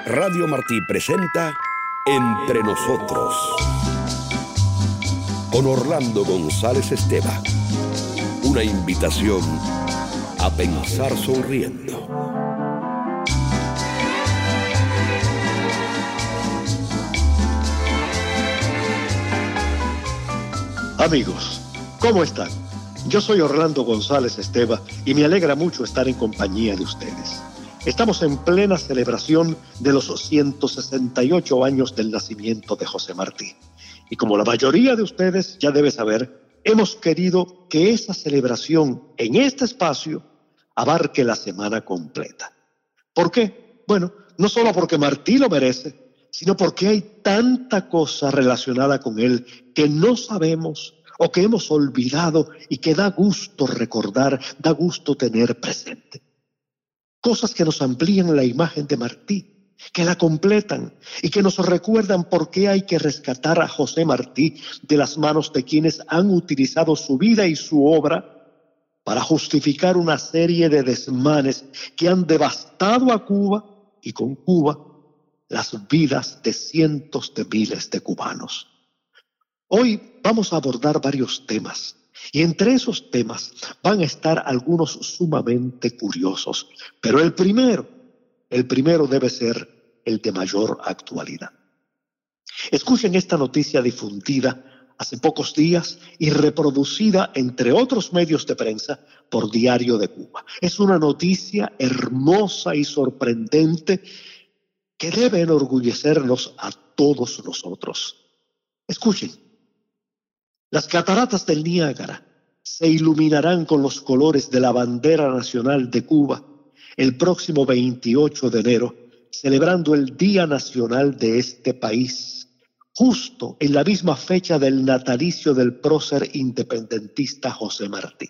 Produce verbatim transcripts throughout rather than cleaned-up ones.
Radio Martí presenta Entre Nosotros con Orlando González Esteva. Una invitación a pensar sonriendo. Amigos, ¿cómo están? Yo soy Orlando González Esteva y me alegra mucho estar en compañía de ustedes. Estamos en plena celebración de los ciento sesenta y ocho años del nacimiento de José Martí. Y como la mayoría de ustedes ya debe saber, hemos querido que esa celebración en este espacio abarque la semana completa. ¿Por qué? Bueno, no solo porque Martí lo merece, sino porque hay tanta cosa relacionada con él que no sabemos o que hemos olvidado y que da gusto recordar, da gusto tener presente. Cosas que nos amplían la imagen de Martí, que la completan y que nos recuerdan por qué hay que rescatar a José Martí de las manos de quienes han utilizado su vida y su obra para justificar una serie de desmanes que han devastado a Cuba y con Cuba las vidas de cientos de miles de cubanos. Hoy vamos a abordar varios temas. Y entre esos temas van a estar algunos sumamente curiosos. Pero el primero, el primero debe ser el de mayor actualidad. Escuchen esta noticia difundida hace pocos días y reproducida entre otros medios de prensa por Diario de Cuba. Es una noticia hermosa y sorprendente que debe enorgullecernos a todos nosotros. Escuchen. Las cataratas del Niágara se iluminarán con los colores de la bandera nacional de Cuba el próximo veintiocho de enero, celebrando el Día Nacional de este país, justo en la misma fecha del natalicio del prócer independentista José Martí.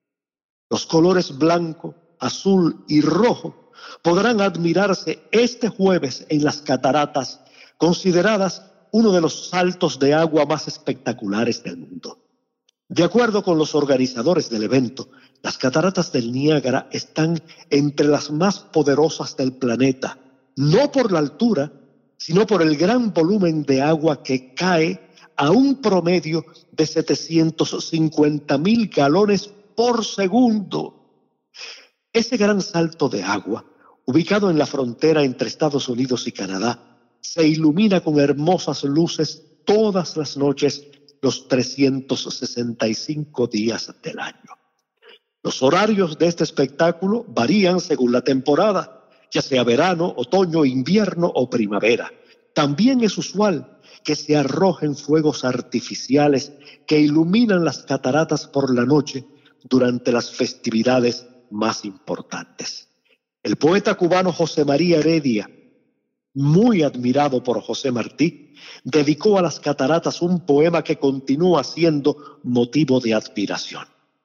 Los colores blanco, azul y rojo podrán admirarse este jueves en las cataratas, consideradas uno de los saltos de agua más espectaculares del mundo. De acuerdo con los organizadores del evento, las cataratas del Niágara están entre las más poderosas del planeta, no por la altura, sino por el gran volumen de agua que cae a un promedio de setecientos cincuenta mil galones por segundo. Ese gran salto de agua, ubicado en la frontera entre Estados Unidos y Canadá, se ilumina con hermosas luces todas las noches, los trescientos sesenta y cinco días del año. Los horarios de este espectáculo varían según la temporada, ya sea verano, otoño, invierno o primavera. También es usual que se arrojen fuegos artificiales que iluminan las cataratas por la noche durante las festividades más importantes. El poeta cubano José María Heredia, muy admirado por José Martí, dedicó a las cataratas un poema que continúa siendo motivo de admiración.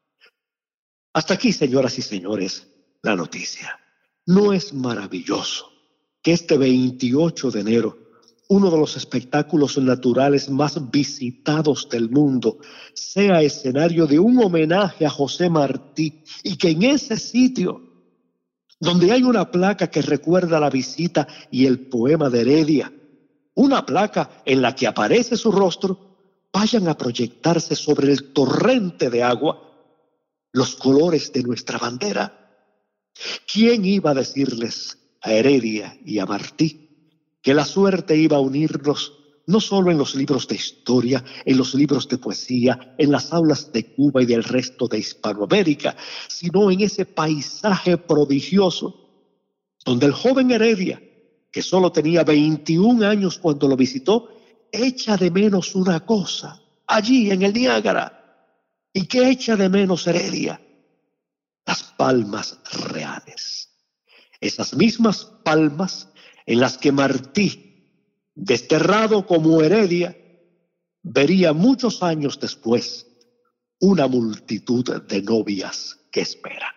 Hasta aquí, señoras y señores, la noticia. ¿No es maravilloso que este veintiocho de enero, uno de los espectáculos naturales más visitados del mundo, sea escenario de un homenaje a José Martí y que en ese sitio, donde hay una placa que recuerda la visita y el poema de Heredia, una placa en la que aparece su rostro, vayan a proyectarse sobre el torrente de agua los colores de nuestra bandera? ¿Quién iba a decirles a Heredia y a Martí que la suerte iba a unirnos no solo en los libros de historia, en los libros de poesía, en las aulas de Cuba y del resto de Hispanoamérica, sino en ese paisaje prodigioso donde el joven Heredia, que solo tenía veintiún años cuando lo visitó, echa de menos una cosa, allí en el Niágara? ¿Y qué echa de menos Heredia? Las palmas reales. Esas mismas palmas en las que Martí, desterrado como Heredia, vería muchos años después una multitud de novias que esperan.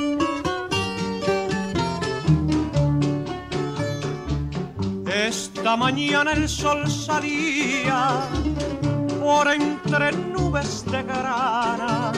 Esta mañana el sol salía por entre nubes de grana,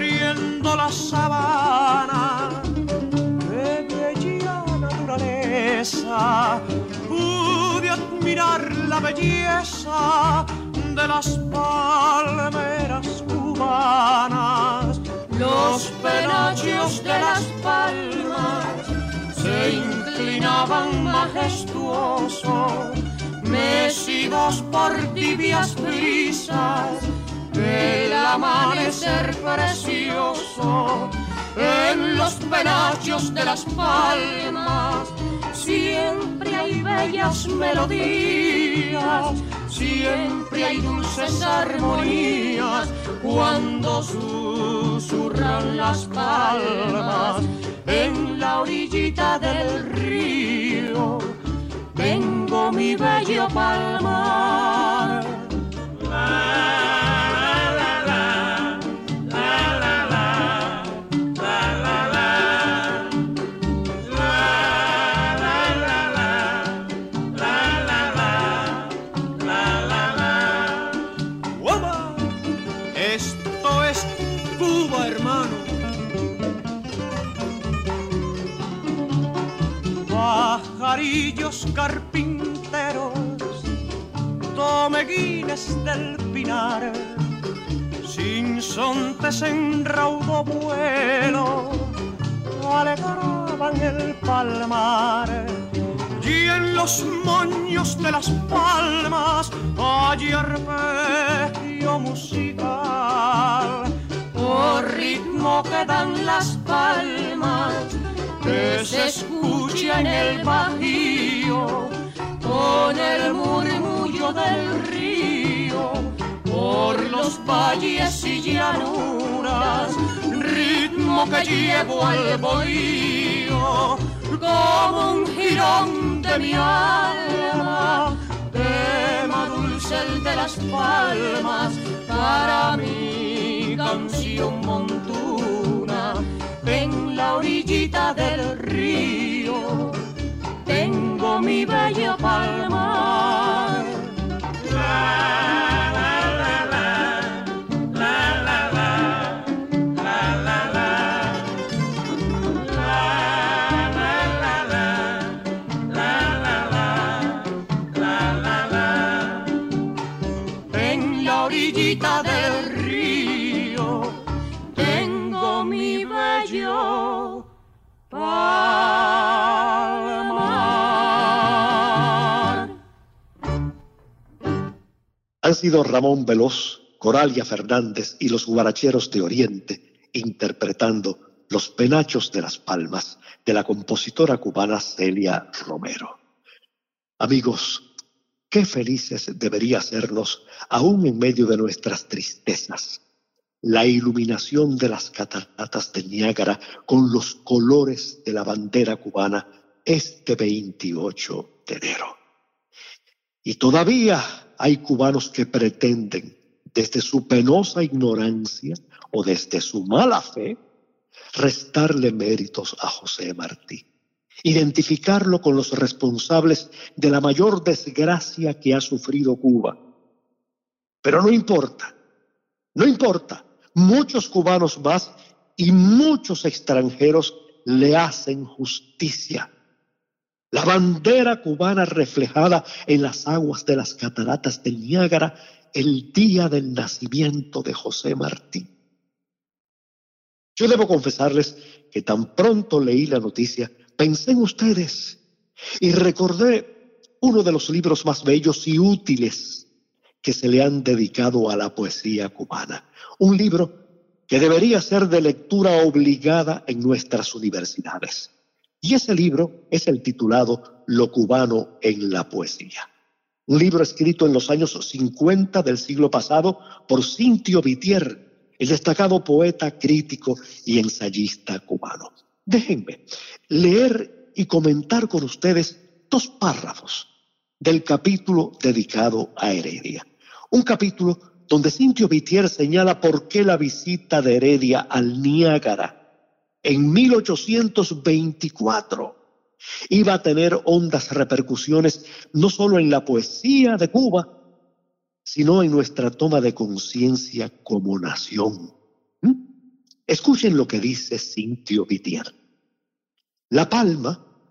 recorriendo la sabana. Qué bella naturaleza mesa pude admirar la belleza de las palmeras cubanas. Los penachos de las palmas se inclinaban majestuosos, mecidos por tibias brisas del amanecer precioso. En los penachos de las palmas siempre hay bellas melodías, siempre hay dulces armonías cuando susurran las palmas. En la orillita del río tengo mi bello palmar. Pajarillos carpinteros, tomeguines del pinar, sinsontes en raudo vuelo, alegraban el palmar. Y en los moños de las palmas hay arpegio musical, por ritmo que dan las palmas, que se escucha en el bajío, con el murmullo del río, por los valles y llanuras, ritmo que llevo al bohío, como un jirón de mi alma, tema dulce el de las palmas, para mi canción montuna. En la orillita del río tengo mi bello palmar. La, la, la, la, la, la, la, la, la, la, la, la, la, la, la. En la orillita del río tengo mi bello palmar. Han sido Ramón Veloz, Coralia Fernández y los guaracheros de Oriente interpretando Los penachos de las palmas de la compositora cubana Celia Romero. Amigos, qué felices debería hacernos, aún en medio de nuestras tristezas, la iluminación de las cataratas del Niágara con los colores de la bandera cubana este veintiocho de enero. Y todavía hay cubanos que pretenden, desde su penosa ignorancia o desde su mala fe, restarle méritos a José Martí, identificarlo con los responsables de la mayor desgracia que ha sufrido Cuba. Pero no importa, no importa. Muchos cubanos más y muchos extranjeros le hacen justicia. La bandera cubana reflejada en las aguas de las cataratas del Niágara el día del nacimiento de José Martí. Yo debo confesarles que tan pronto leí la noticia, pensé en ustedes y recordé uno de los libros más bellos y útiles que se le han dedicado a la poesía cubana. Un libro que debería ser de lectura obligada en nuestras universidades. Y ese libro es el titulado Lo cubano en la poesía. Un libro escrito en los años cincuenta del siglo pasado por Cintio Vitier, el destacado poeta, crítico y ensayista cubano. Déjenme leer y comentar con ustedes dos párrafos del capítulo dedicado a Heredia. Un capítulo donde Cintio Vitier señala por qué la visita de Heredia al Niágara en mil ochocientos veinticuatro iba a tener hondas repercusiones no solo en la poesía de Cuba, sino en nuestra toma de conciencia como nación. ¿Mm? Escuchen lo que dice Cintio Vitier. La palma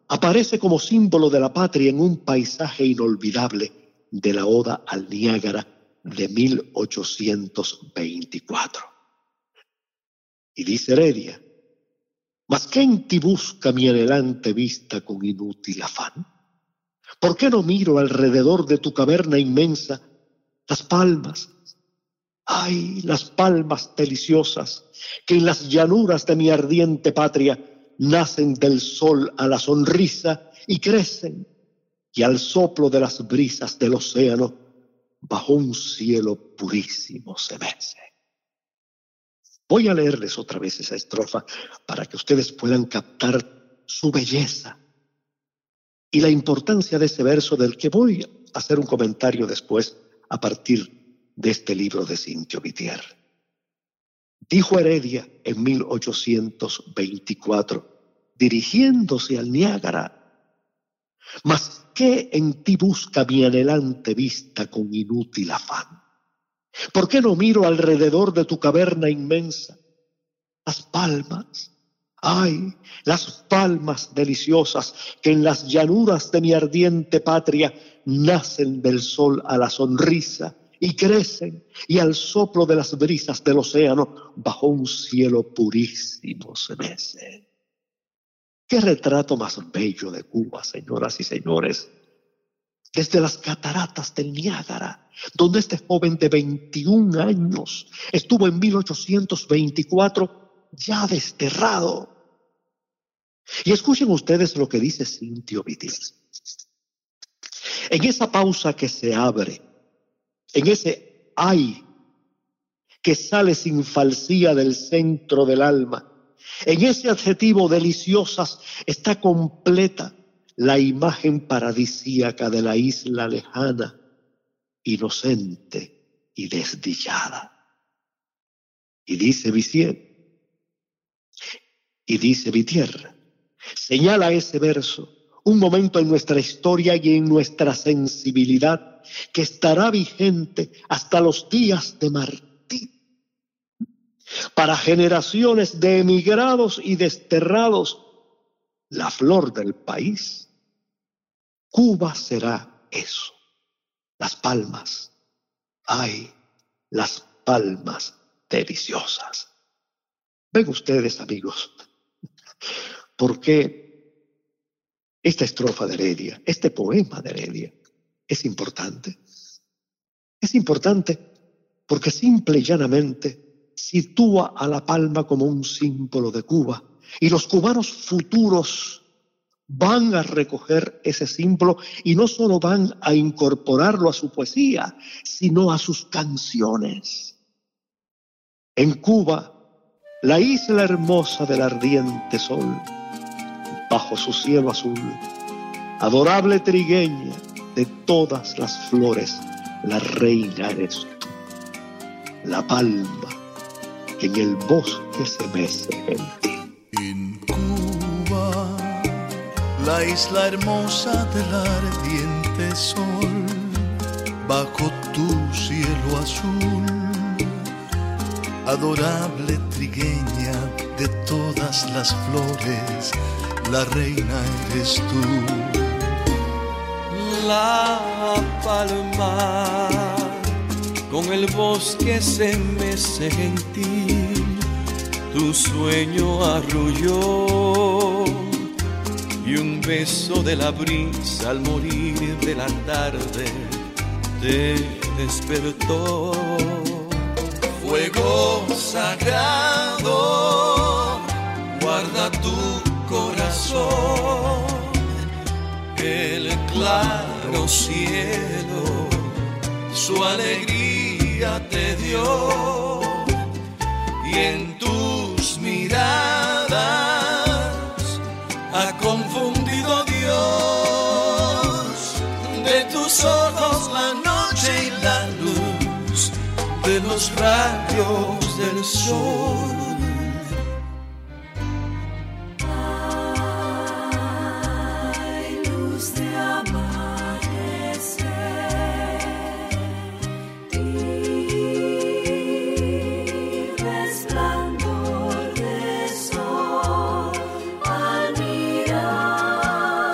aparece como símbolo de la patria en un paisaje inolvidable de la Oda al Niágara de mil ochocientos veinticuatro. Y dice Heredia: ¿mas qué en ti busca mi anhelante vista con inútil afán? ¿Por qué no miro alrededor de tu caverna inmensa las palmas? ¡Ay, las palmas deliciosas que en las llanuras de mi ardiente patria nacen del sol a la sonrisa y crecen, y al soplo de las brisas del océano bajo un cielo purísimo se mecen! Voy a leerles otra vez esa estrofa para que ustedes puedan captar su belleza y la importancia de ese verso, del que voy a hacer un comentario después a partir de este libro de Cintio Vitier. Dijo Heredia en mil ochocientos veinticuatro, dirigiéndose al Niágara: ¿mas qué en ti busca mi anhelante vista con inútil afán? ¿Por qué no miro alrededor de tu caverna inmensa las palmas? ¡Ay, las palmas deliciosas que en las llanuras de mi ardiente patria nacen del sol a la sonrisa y crecen, y al soplo de las brisas del océano bajo un cielo purísimo se mecen! ¡Qué retrato más bello de Cuba, señoras y señores! Desde las cataratas del Niágara, donde este joven de veintiún años estuvo en mil ochocientos veinticuatro ya desterrado. Y escuchen ustedes lo que dice Cintio Vitier. En esa pausa que se abre, en ese ay que sale sin falsía del centro del alma, en ese adjetivo deliciosas está completa la imagen paradisíaca de la isla lejana, inocente y desdichada. Y dice Vitier, y dice Vitier, señala ese verso un momento en nuestra historia y en nuestra sensibilidad que estará vigente hasta los días de Martí. Para generaciones de emigrados y desterrados, la flor del país, Cuba será eso, las palmas, ay, las palmas deliciosas. Ven ustedes, amigos, por qué esta estrofa de Heredia, este poema de Heredia, es importante. Es importante porque simple y llanamente sitúa a La Palma como un símbolo de Cuba, y los cubanos futuros van a recoger ese símbolo y no solo van a incorporarlo a su poesía, sino a sus canciones. En Cuba, la isla hermosa del ardiente sol, bajo su cielo azul, adorable trigueña de todas las flores, la reina eres tú, la palma que en el bosque se mece en ti. En Cuba, la isla hermosa del ardiente sol, bajo tu cielo azul, adorable trigueña de todas las flores, la reina eres tú. La palma con el bosque se mece gentil, tu sueño arrulló y un beso de la brisa al morir de la tarde te despertó. Fuego sagrado, guarda tu corazón, el claro cielo su alegría te dio, y en tus miradas ha confundido Dios de tus ojos la noche y la luz de los rayos del sol. Resplandor de sol al mirar.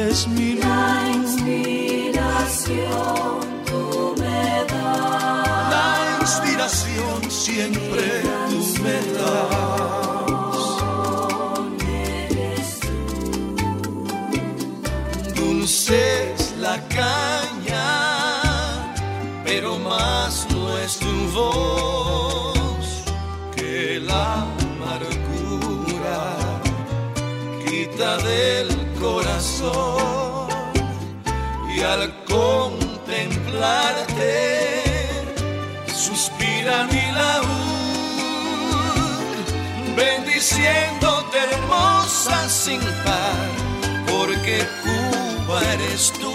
eres mi luz. La inspiración tú me das. La inspiración siempre tú me das. Eres tú. Dulce es la caña, pero más no es tu voz que la amargura quita del corazón. Y al contemplarte suspira mi laúd, bendiciéndote hermosa sin par, porque Cuba eres tú.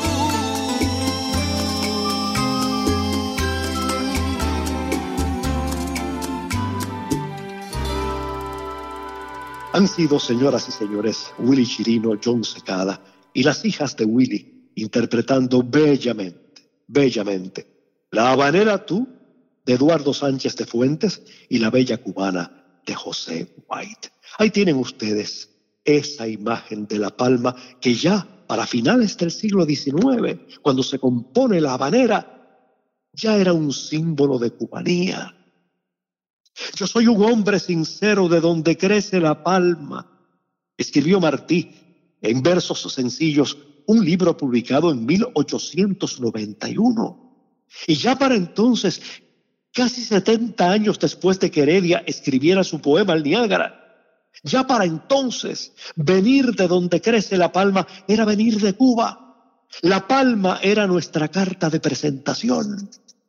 Han sido, señoras y señores, Willy Chirino, John Secada y las hijas de Willy interpretando bellamente, bellamente La Habanera Tú de Eduardo Sánchez de Fuentes y La Bella Cubana de José White. Ahí tienen ustedes esa imagen de La Palma que ya para finales del siglo diecinueve, cuando se compone La Habanera, ya era un símbolo de cubanía. Yo soy un hombre sincero de donde crece la palma, escribió Martí en versos sencillos, un libro publicado en mil ochocientos noventa y uno. Y ya para entonces, casi setenta años después de que Heredia escribiera su poema El Niágara, ya para entonces, venir de donde crece la palma era venir de Cuba. La palma era nuestra carta de presentación.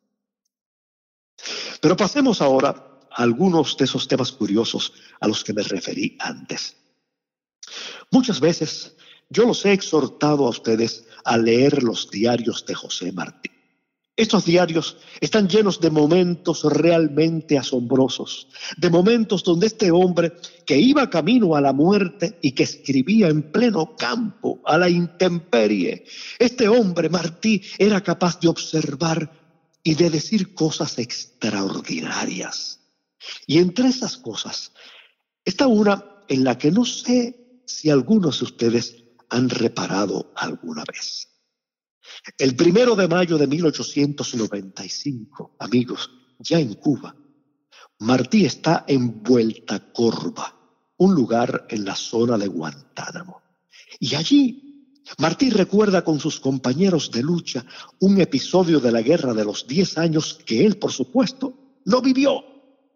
Pero pasemos ahora algunos de esos temas curiosos a los que me referí antes. Muchas veces yo los he exhortado a ustedes a leer los diarios de José Martí. Estos diarios están llenos de momentos realmente asombrosos, de momentos donde este hombre que iba camino a la muerte y que escribía en pleno campo, a la intemperie, este hombre Martí era capaz de observar y de decir cosas extraordinarias. Y entre esas cosas está una en la que no sé si algunos de ustedes han reparado alguna vez. El primero de mayo de mil ochocientos noventa y cinco, amigos, ya en Cuba, Martí está en Vuelta Corva, un lugar en la zona de Guantánamo. Y allí Martí recuerda con sus compañeros de lucha un episodio de la Guerra de los Diez Años que él, por supuesto, no vivió.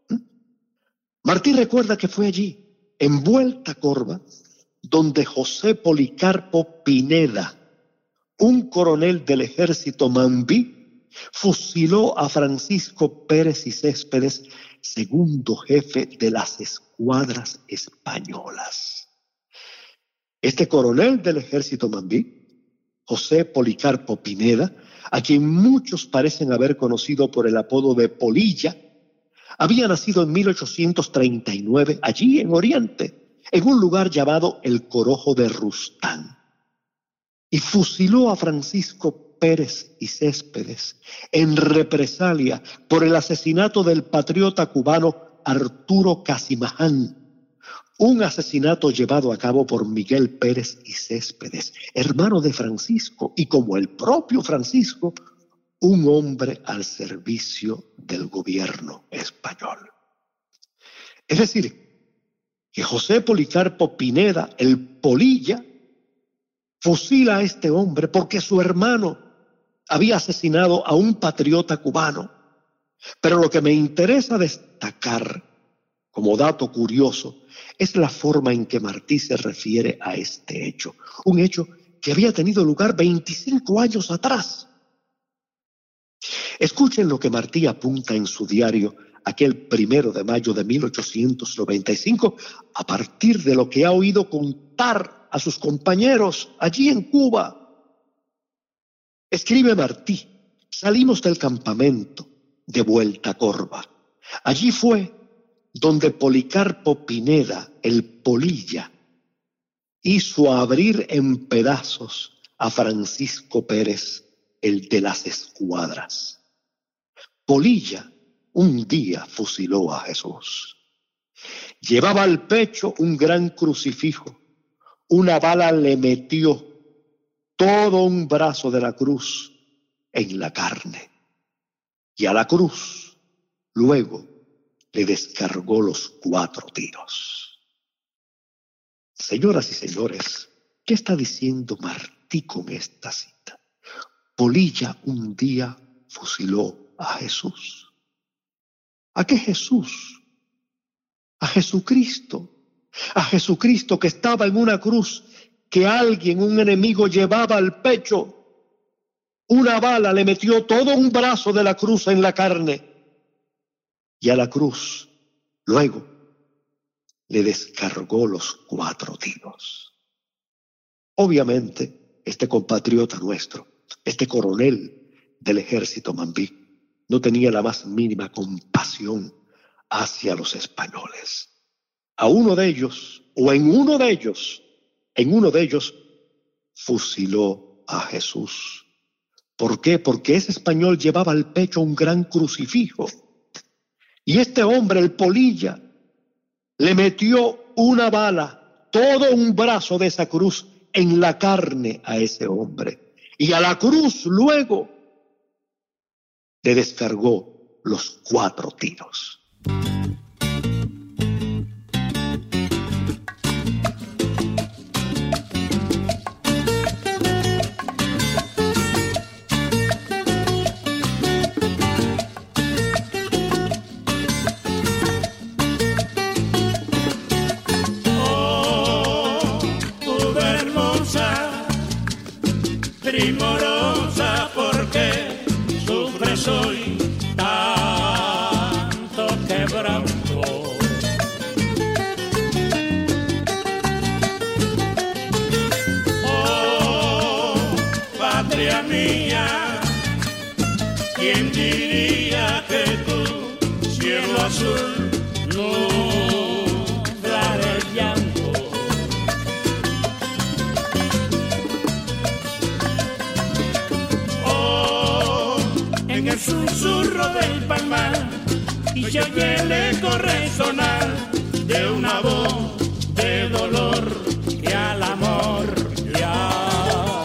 Martí recuerda que fue allí, en Vuelta Corva, donde José Policarpo Pineda, un coronel del ejército mambí, fusiló a Francisco Pérez y Céspedes, segundo jefe de las escuadras españolas. Este coronel del ejército mambí, José Policarpo Pineda, a quien muchos parecen haber conocido por el apodo de Polilla, había nacido en mil ochocientos treinta y nueve allí en Oriente, en un lugar llamado el Corojo de Rustán, y fusiló a Francisco Pérez y Céspedes en represalia por el asesinato del patriota cubano Arturo Casimaján, un asesinato llevado a cabo por Miguel Pérez y Céspedes, hermano de Francisco y, como el propio Francisco, un hombre al servicio del gobierno español. Es decir, que José Policarpo Pineda, el Polilla, fusila a este hombre porque su hermano había asesinado a un patriota cubano. Pero lo que me interesa destacar como dato curioso es la forma en que Martí se refiere a este hecho, un hecho que había tenido lugar veinticinco años atrás. Escuchen lo que Martí apunta en su diario aquel primero de mayo de mil ochocientos noventa y cinco, a partir de lo que ha oído contar a sus compañeros allí en Cuba. Escribe Martí: salimos del campamento de Vuelta Corva. Allí fue donde Policarpo Pineda, el Polilla, hizo abrir en pedazos a Francisco Pérez, el de las escuadras. Polilla un día fusiló a Jesús. Llevaba al pecho un gran crucifijo. Una bala le metió todo un brazo de la cruz en la carne. Y a la cruz luego le descargó los cuatro tiros. Señoras y señores, ¿qué está diciendo Martí con esta cita? Polilla un día fusiló a Jesús. ¿A qué Jesús? A Jesucristo. A Jesucristo que estaba en una cruz que alguien, un enemigo, llevaba al pecho. Una bala le metió todo un brazo de la cruz en la carne. Y a la cruz, luego, le descargó los cuatro tiros. Obviamente, este compatriota nuestro, este coronel del ejército mambí, no tenía la más mínima compasión hacia los españoles. A uno de ellos, o en uno de ellos, en uno de ellos, fusiló a Jesús. ¿Por qué? Porque ese español llevaba al pecho un gran crucifijo. Y este hombre, el Polilla, le metió una bala, todo un brazo de esa cruz, en la carne a ese hombre. Y a la cruz luego le descargó los cuatro tiros. Primorosa, porque sufres hoy tanto quebranto. Oh, patria mía, ¿quién diría que tu cielo azul nublara el llanto? En el susurro del palmar y se oye el eco resonar de una voz de dolor que al amor llama.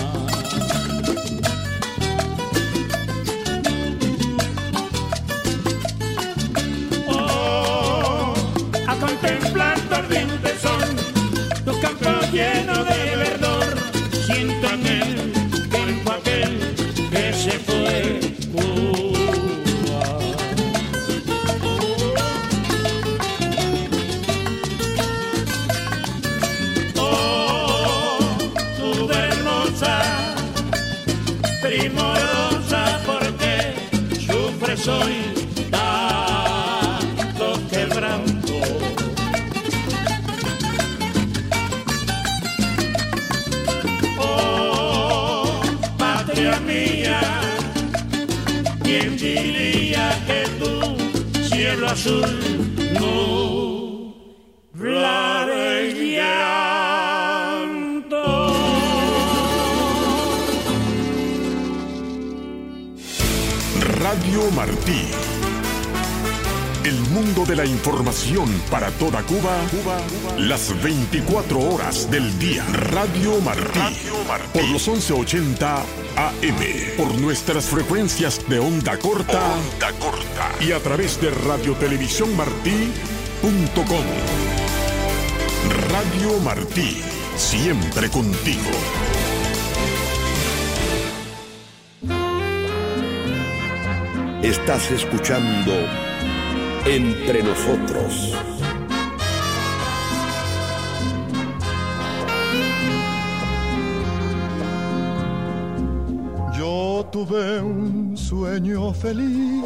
Oh, a contemplar tu ardiente sol, tu campo lleno de verdor, siento en el tiempo aquel que se fue. Primorosa, porque sufres hoy tanto quebranto. Oh, patria mía, ¿quién diría que tu cielo azul nublara el llanto? Radio Martí. El mundo de la información para toda Cuba, Cuba, las veinticuatro horas del día. Radio Martí. Radio Martí. Por los once ochenta A M. Por nuestras frecuencias de onda corta. Onda corta. Y a través de radio televisión martí punto com. Radio Martí. Siempre contigo. Estás escuchando Entre Nosotros. Yo tuve un sueño feliz,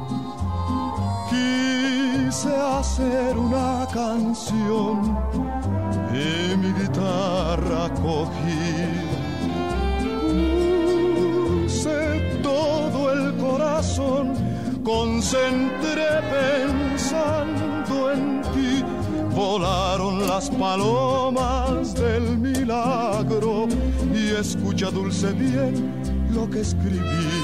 quise hacer una canción y mi guitarra cogí. Puse todo el corazón, concentré pensando en ti. Volaron las palomas del milagro y escucha dulce bien lo que escribí.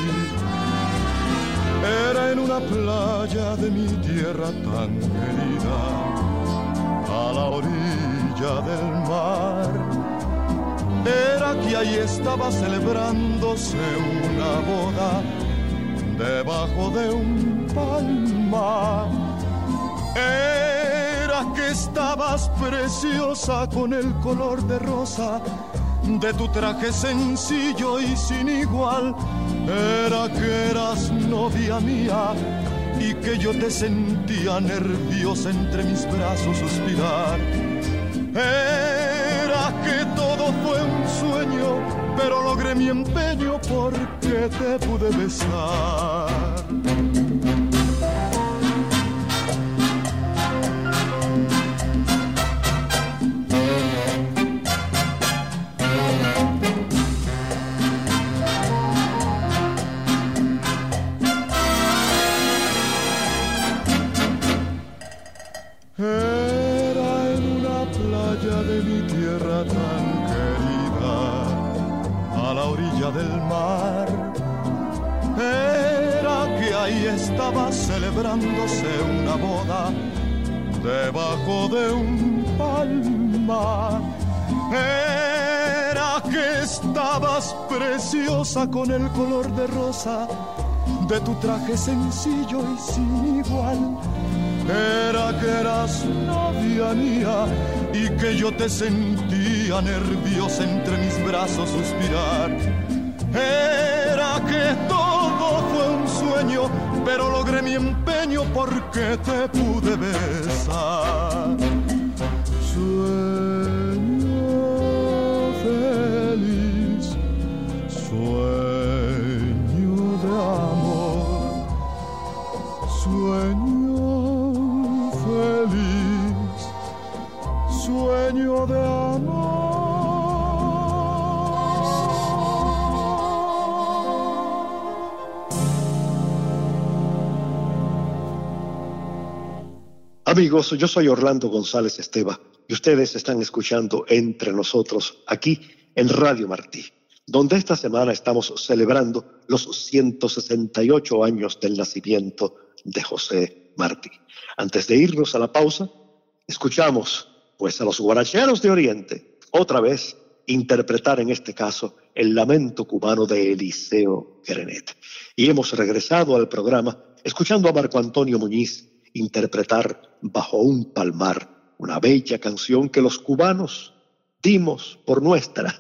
Era en una playa de mi tierra tan querida, a la orilla del mar. era que ahí estaba celebrándose una boda debajo de un palmar. Era que estabas preciosa con el color de rosa de tu traje sencillo y sin igual. Era que eras novia mía y que yo te sentía nerviosa entre mis brazos suspirar. Era que todo fue un sueño, pero logré mi empeño porque te pude besar. Era en una playa de mi tierra tan querida, a la orilla del mar. Era que ahí estaba celebrándose una boda debajo de un palmar. Era que estabas preciosa con el color de rosa de tu traje sencillo y sin igual. Era que eras novia mía y que yo te sentía nerviosa entre mis brazos suspirar. Era que todo fue un sueño, pero logré mi empeño porque te pude besar. Sueño feliz, sueño de amor, sueño feliz, sueño de amor. Amigos, yo soy Orlando González Esteva y ustedes están escuchando Entre Nosotros aquí en Radio Martí, donde esta semana estamos celebrando los ciento sesenta y ocho años del nacimiento de José Martí. Antes de irnos a la pausa, escuchamos pues a los guaracheros de Oriente, otra vez interpretar en este caso el lamento cubano de Eliseo Grenet. Y hemos regresado al programa escuchando a Marco Antonio Muñiz interpretar Bajo un palmar, una bella canción que los cubanos dimos por nuestra,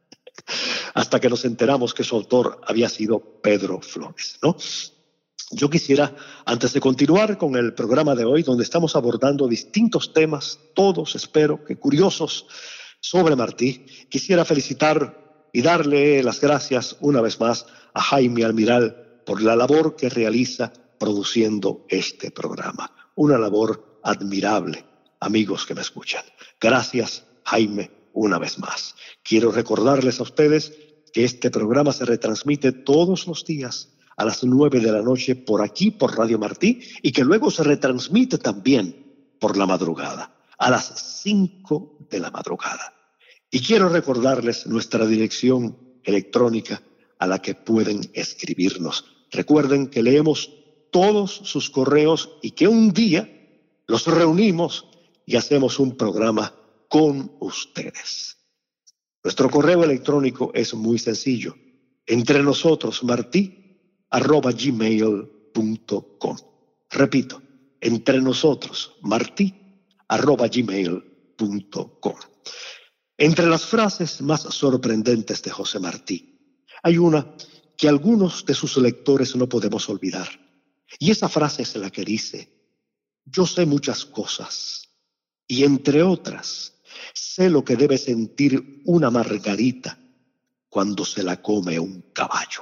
hasta que nos enteramos que su autor había sido Pedro Flores, ¿no? Yo quisiera, antes de continuar con el programa de hoy, donde estamos abordando distintos temas, todos espero que curiosos, sobre Martí, quisiera felicitar y darle las gracias una vez más a Jaime Almiral por la labor que realiza produciendo este programa. Una labor admirable, amigos que me escuchan. Gracias, Jaime, una vez más. Quiero recordarles a ustedes que este programa se retransmite todos los días a las nueve de la noche por aquí, por Radio Martí, y que luego se retransmite también por la madrugada, a las cinco de la madrugada. Y quiero recordarles nuestra dirección electrónica a la que pueden escribirnos. Recuerden que leemos todos sus correos y que un día los reunimos y hacemos un programa con ustedes. Nuestro correo electrónico es muy sencillo. Entre nosotros, Martí, arroba gmail punto com. Repito, entre nosotros, Martí, arroba gmail punto com. Entre las frases más sorprendentes de José Martí, hay una que algunos de sus lectores no podemos olvidar. Y esa frase es la que dice: yo sé muchas cosas, y entre otras, sé lo que debe sentir una margarita cuando se la come un caballo.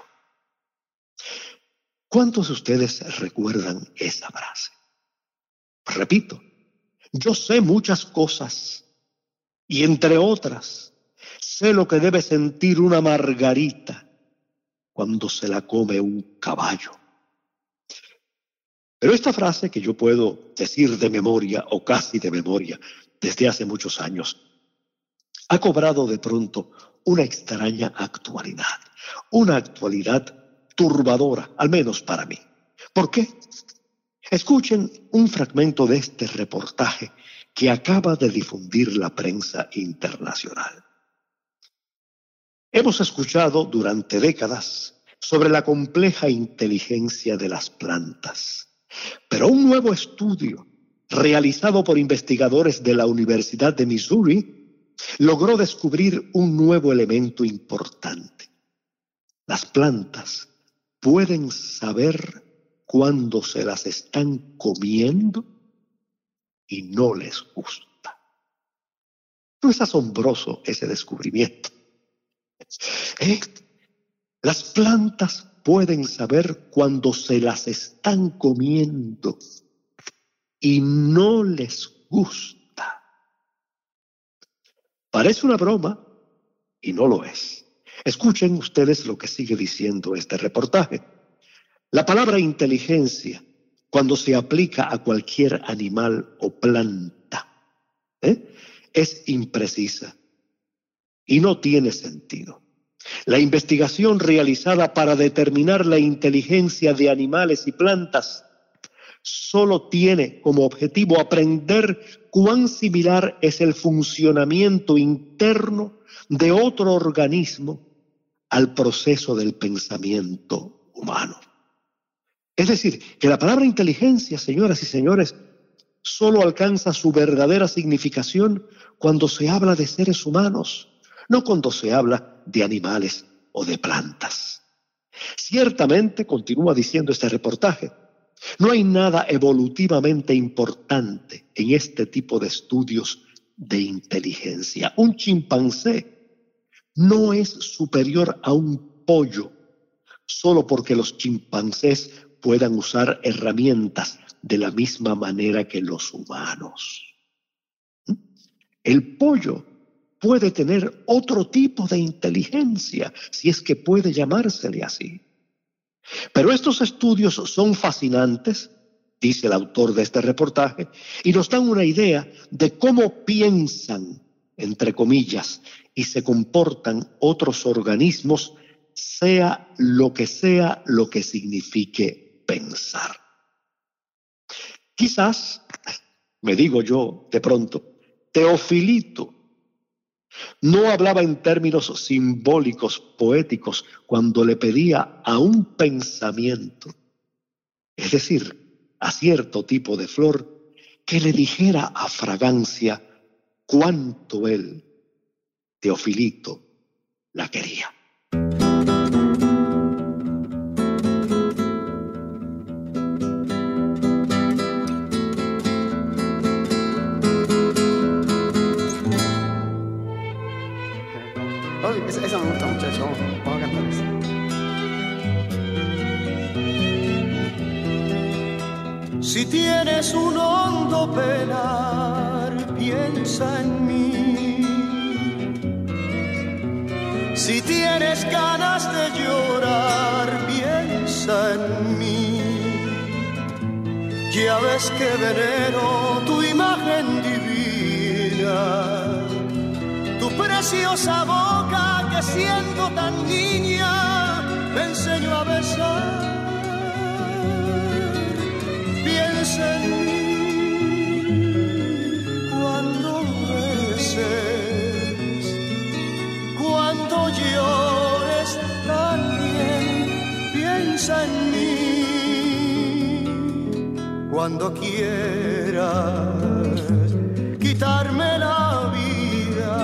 ¿Cuántos de ustedes recuerdan esa frase? Repito, yo sé muchas cosas, y entre otras, sé lo que debe sentir una margarita cuando se la come un caballo. Pero esta frase, que yo puedo decir de memoria o casi de memoria desde hace muchos años, ha cobrado de pronto una extraña actualidad, una actualidad turbadora, al menos para mí. ¿Por qué? Escuchen un fragmento de este reportaje que acaba de difundir la prensa internacional. Hemos escuchado durante décadas sobre la compleja inteligencia de las plantas, pero un nuevo estudio realizado por investigadores de la Universidad de Missouri logró descubrir un nuevo elemento importante. Las plantas pueden saber cuándo se las están comiendo y no les gusta. ¿No es asombroso ese descubrimiento? ¿Eh? Las plantas pueden saber cuando se las están comiendo y no les gusta. Parece una broma y no lo es. Escuchen ustedes lo que sigue diciendo este reportaje. La palabra inteligencia, cuando se aplica a cualquier animal o planta, ¿eh? es imprecisa y no tiene sentido. La investigación realizada para determinar la inteligencia de animales y plantas solo tiene como objetivo aprender cuán similar es el funcionamiento interno de otro organismo al proceso del pensamiento humano. Es decir, que la palabra inteligencia, señoras y señores, solo alcanza su verdadera significación cuando se habla de seres humanos, no cuando se habla de animales o de plantas. Ciertamente, continúa diciendo este reportaje, no hay nada evolutivamente importante en este tipo de estudios de inteligencia. Un chimpancé no es superior a un pollo solo porque los chimpancés puedan usar herramientas de la misma manera que los humanos. El pollo puede tener otro tipo de inteligencia, si es que puede llamársele así. Pero estos estudios son fascinantes, dice el autor de este reportaje, y nos dan una idea de cómo piensan, entre comillas, y se comportan otros organismos, sea lo que sea lo que signifique pensar. Quizás, me digo yo de pronto, Teofilito no hablaba en términos simbólicos, poéticos, cuando le pedía a un pensamiento, es decir, a cierto tipo de flor, que le dijera a Fragancia cuánto él, Teofilito, la quería. Esa, esa me gusta, muchachos. Vamos a cantar esa. Si tienes un hondo penar, piensa en mí. Si tienes ganas de llorar, piensa en mí. Ya ves que venero tu imagen divina, tu preciosa boca que siendo tan niña me enseñó a besar. Piensa en mí cuando beses, cuando llores también. Piensa en mí cuando quieras quitarme la vida.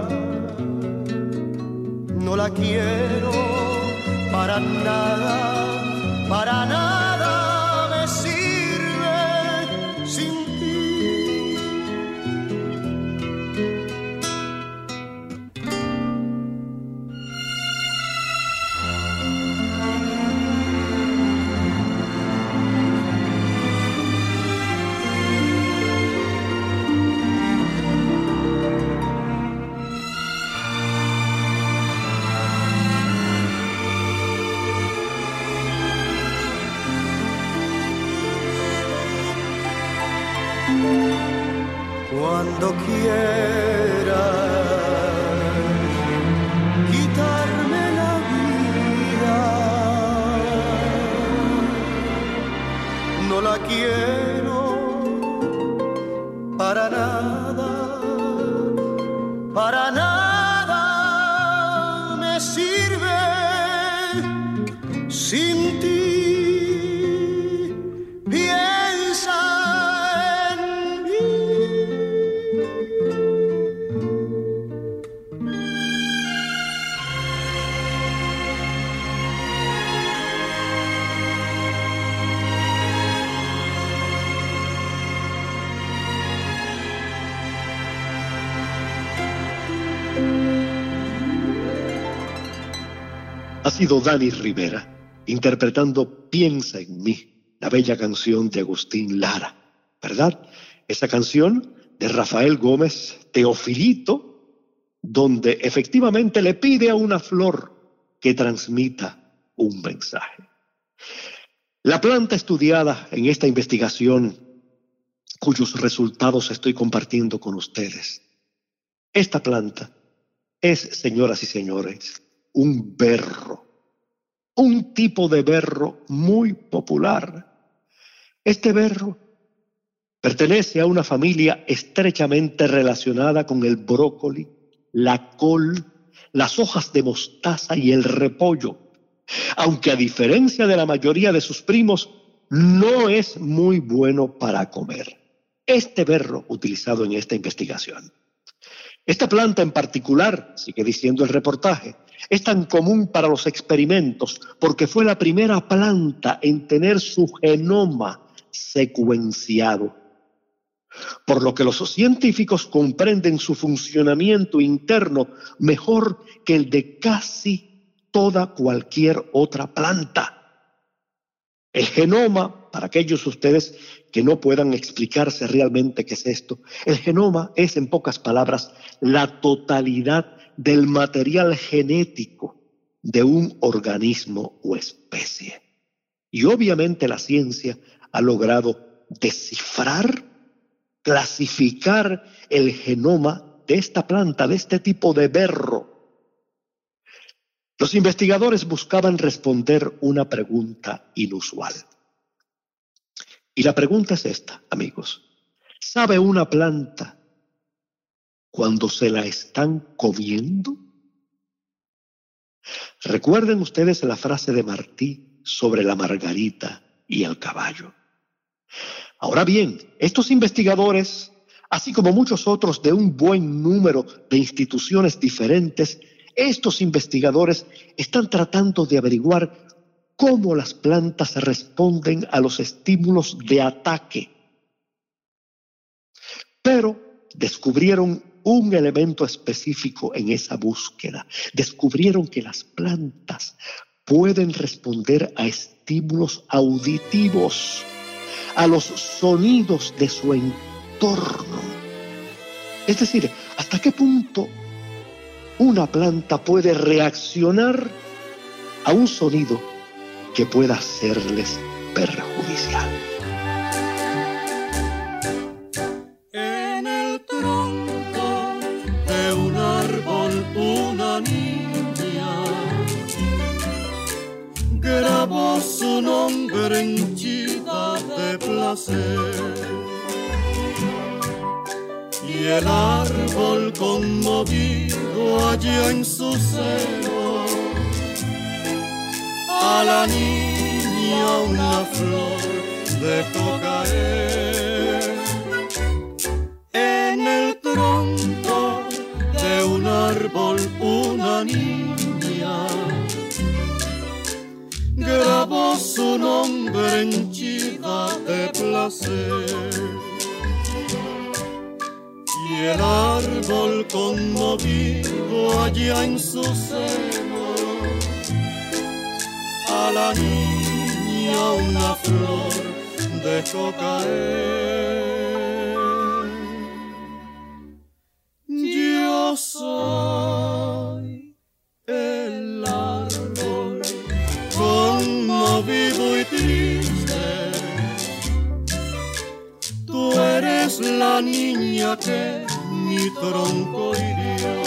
No la quiero para nada, para nada me sirve sin ti. Cuando quieras quitarme la vida, no la quiero para nada, para nada me sirve. sin ti, piensa en mí. Ha sido Dani Rivera interpretando Piensa en mí, la bella canción de Agustín Lara, ¿verdad? Esa canción de Rafael Gómez, Teofilito, donde efectivamente le pide a una flor que transmita un mensaje. La planta estudiada en esta investigación, cuyos resultados estoy compartiendo con ustedes, esta planta es, señoras y señores, un berro, un tipo de berro muy popular. Este berro pertenece a una familia estrechamente relacionada con el brócoli, la col, las hojas de mostaza y el repollo, aunque a diferencia de la mayoría de sus primos, no es muy bueno para comer. Este berro utilizado en esta investigación. Esta planta en particular, sigue diciendo el reportaje, es tan común para los experimentos porque fue la primera planta en tener su genoma secuenciado, por lo que los científicos comprenden su funcionamiento interno mejor que el de casi toda cualquier otra planta. El genoma, para aquellos de ustedes que no puedan explicarse realmente qué es esto, el genoma es, en pocas palabras, la totalidad del material genético de un organismo o especie. Y obviamente la ciencia ha logrado descifrar, clasificar el genoma de esta planta, de este tipo de berro. Los investigadores buscaban responder una pregunta inusual. Y la pregunta es esta, amigos. ¿Sabe una planta cuando se la están comiendo? Recuerden ustedes la frase de Martí sobre la margarita y el caballo. Ahora bien, estos investigadores, así como muchos otros de un buen número de instituciones diferentes, estos investigadores están tratando de averiguar cómo las plantas responden a los estímulos de ataque. Pero descubrieron un elemento específico en esa búsqueda. Descubrieron que las plantas pueden responder a estímulos auditivos, a los sonidos de su entorno. Es decir, ¿hasta qué punto una planta puede reaccionar a un sonido que pueda serles perjudicial? En el tronco de un árbol una niña grabó su nombre henchida de placer, y el árbol conmovido allá en su seno a la niña una flor dejó caer. En el tronco de un árbol una niña grabó su nombre henchida de placer, y el árbol conmovido allá en su seno a la niña una flor dejó caer. Yo soy el árbol conmovido y triste, tú eres la niña que mi tronco hirió.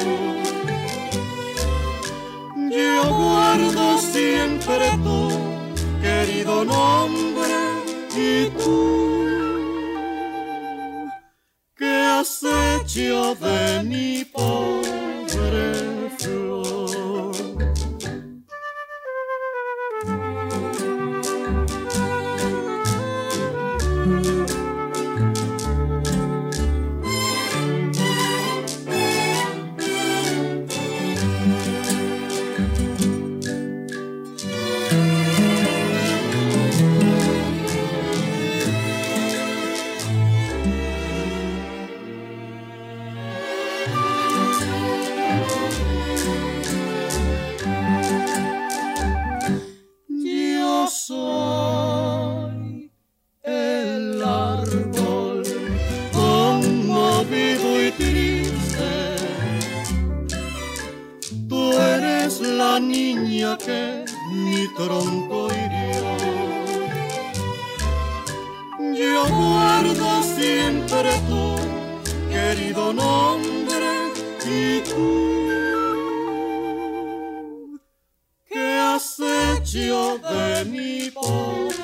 Yo guardo siempre tu querido nombre, y tú que has hecho de mi pobre flor. la niña que mi tronco hirió. Yo guardo siempre tu querido nombre y tú que has hecho de mi pobre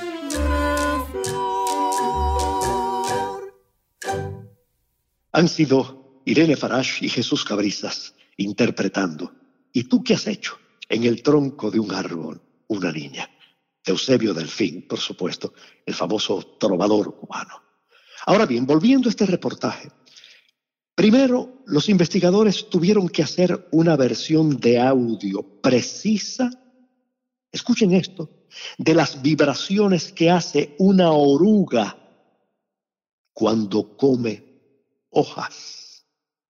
flor. Han sido Irene Farage y Jesús Cabrizas interpretando ¿Y tú qué has hecho? En el tronco de un árbol, una niña. Eusebio Delfín, por supuesto, el famoso trovador cubano. Ahora bien, volviendo a este reportaje, primero los investigadores tuvieron que hacer una versión de audio precisa, escuchen esto, de las vibraciones que hace una oruga cuando come hojas.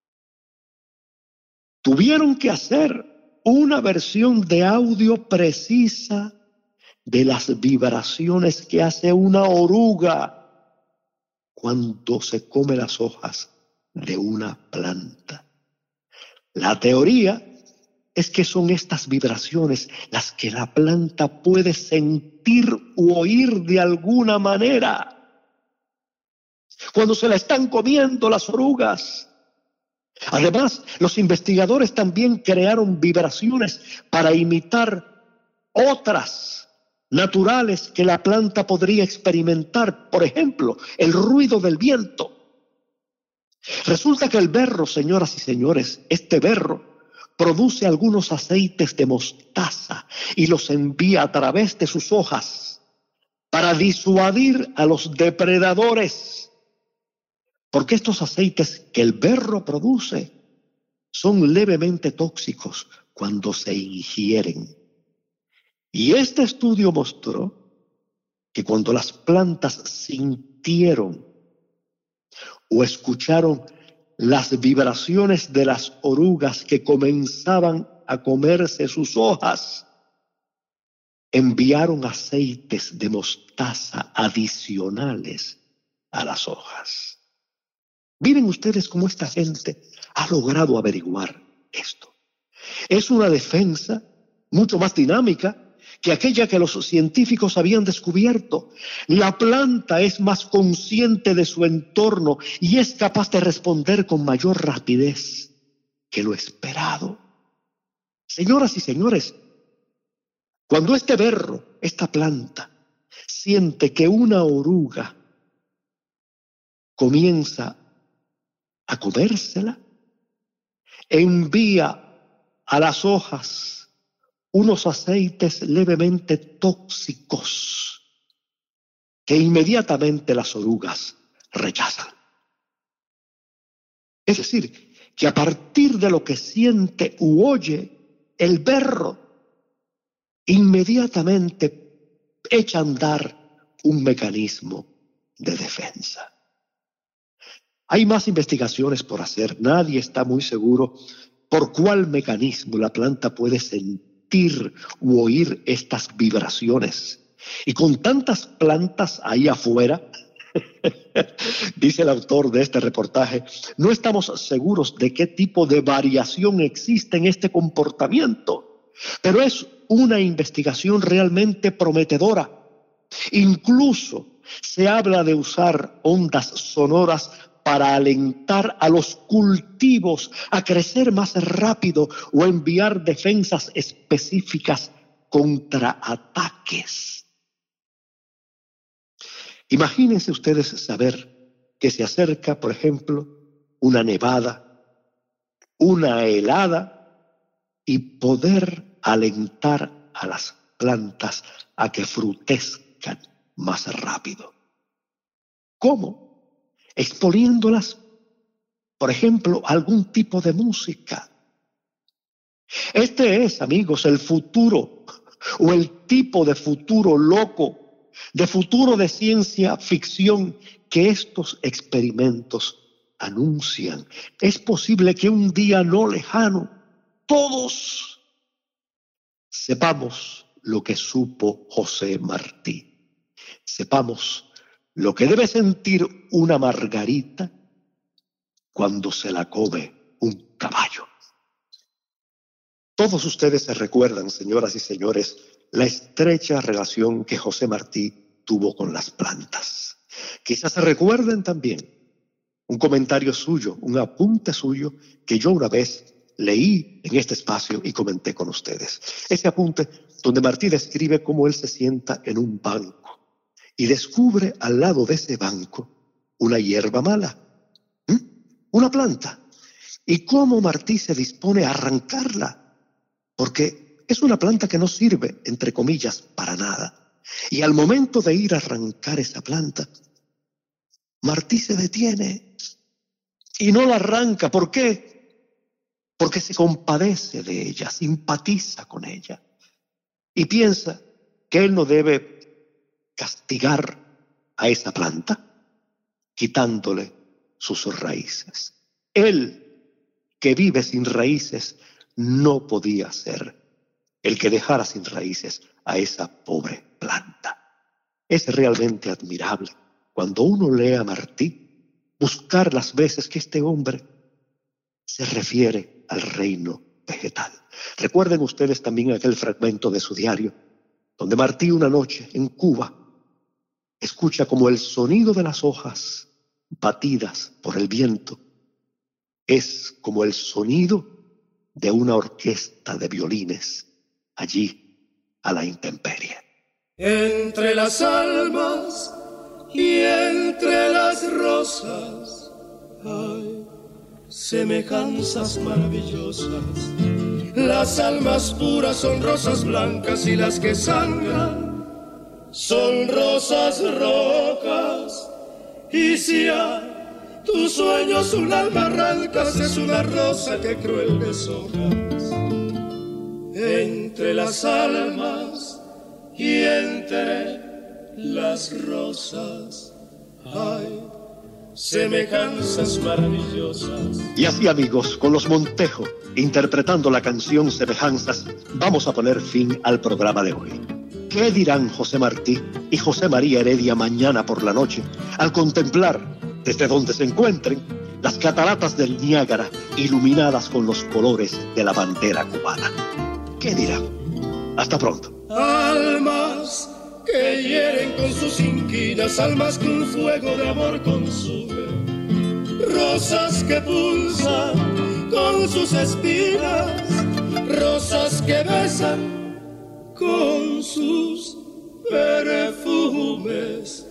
Tuvieron que hacer una versión de audio precisa de las vibraciones que hace una oruga cuando se come las hojas de una planta. La teoría es que son estas vibraciones las que la planta puede sentir u oír de alguna manera cuando se la están comiendo las orugas. Además, los investigadores también crearon vibraciones para imitar otras naturales que la planta podría experimentar. Por ejemplo, el ruido del viento. Resulta que el berro, señoras y señores, este berro produce algunos aceites de mostaza y los envía a través de sus hojas para disuadir a los depredadores. Porque estos aceites que el berro produce son levemente tóxicos cuando se ingieren. Y este estudio mostró que cuando las plantas sintieron o escucharon las vibraciones de las orugas que comenzaban a comerse sus hojas, enviaron aceites de mostaza adicionales a las hojas. Miren ustedes cómo esta gente ha logrado averiguar esto. Es una defensa mucho más dinámica que aquella que los científicos habían descubierto. La planta es más consciente de su entorno y es capaz de responder con mayor rapidez que lo esperado. Señoras y señores, cuando este berro, esta planta, siente que una oruga comienza a comérsela, envía a las hojas unos aceites levemente tóxicos que inmediatamente las orugas rechazan. Es decir, que a partir de lo que siente u oye el berro, inmediatamente echa a andar un mecanismo de defensa. Hay más investigaciones por hacer. Nadie está muy seguro por cuál mecanismo la planta puede sentir u oír estas vibraciones. Y con tantas plantas ahí afuera, dice el autor de este reportaje, no estamos seguros de qué tipo de variación existe en este comportamiento. Pero es una investigación realmente prometedora. Incluso se habla de usar ondas sonoras para alentar a los cultivos a crecer más rápido o enviar defensas específicas contra ataques. Imagínense ustedes saber que se acerca, por ejemplo, una nevada, una helada y poder alentar a las plantas a que frutezcan más rápido. ¿Cómo? Exponiéndolas, por ejemplo, a algún tipo de música. Este es, amigos, el futuro, o el tipo de futuro loco, de futuro de ciencia ficción que estos experimentos anuncian. Es posible que un día no lejano todos sepamos lo que supo José Martí. Sepamos lo que debe sentir una margarita cuando se la come un caballo. Todos ustedes se recuerdan, señoras y señores, la estrecha relación que José Martí tuvo con las plantas. Quizás se recuerden también un comentario suyo, un apunte suyo que yo una vez leí en este espacio y comenté con ustedes. Ese apunte donde Martí describe cómo él se sienta en un banco y descubre al lado de ese banco una hierba mala, ¿Mm? una planta, y cómo Martí se dispone a arrancarla, porque es una planta que no sirve, entre comillas, para nada. Y al momento de ir a arrancar esa planta, Martí se detiene y no la arranca. ¿Por qué? Porque se compadece de ella, simpatiza con ella y piensa que él no debe castigar a esa planta quitándole sus raíces. Él, que vive sin raíces, no podía ser el que dejara sin raíces a esa pobre planta. Es realmente admirable cuando uno lee a Martí buscar las veces que este hombre se refiere al reino vegetal. Recuerden ustedes también aquel fragmento de su diario donde Martí una noche en Cuba escucha como el sonido de las hojas batidas por el viento es como el sonido de una orquesta de violines allí a la intemperie. Entre las almas y entre las rosas hay semejanzas maravillosas. Las almas puras son rosas blancas y las que sangran son rosas rojas. Y si a tus sueños un alma arrancas, es una rosa que cruel deshojas. Entre las almas y entre las rosas hay semejanzas maravillosas. Y así, amigos, con los Montejo interpretando la canción Semejanzas, vamos a poner fin al programa de hoy. ¿Qué dirán José Martí y José María Heredia mañana por la noche al contemplar, desde donde se encuentren, las cataratas del Niágara iluminadas con los colores de la bandera cubana? ¿Qué dirán? Hasta pronto. Almas que hieren con sus inquinas, almas que un fuego de amor consume, rosas que pulsan con sus espinas, rosas que besan con sus perfumes,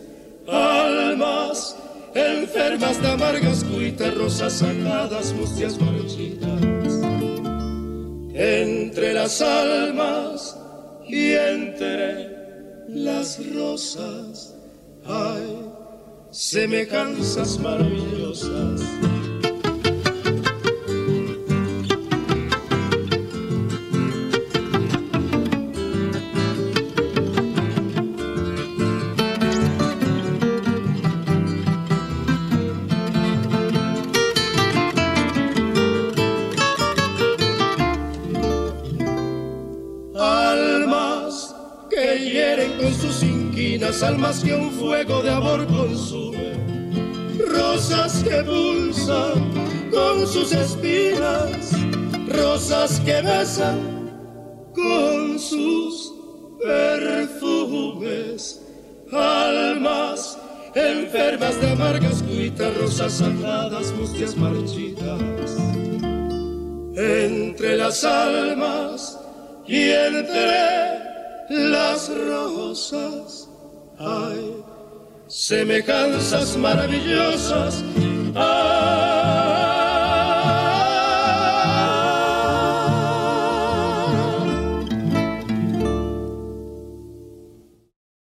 almas enfermas de amargas cuitas, rosas sacadas, mustias marchitas. Entre las almas y entre las rosas hay semejanzas maravillosas. Almas que un fuego de amor consume, rosas que pulsan con sus espinas, rosas que besan con sus perfumes, almas enfermas de amargas cuitas, rosas sagradas, mustias marchitas. Entre las almas y entre las rosas hay semejanzas maravillosas. Hay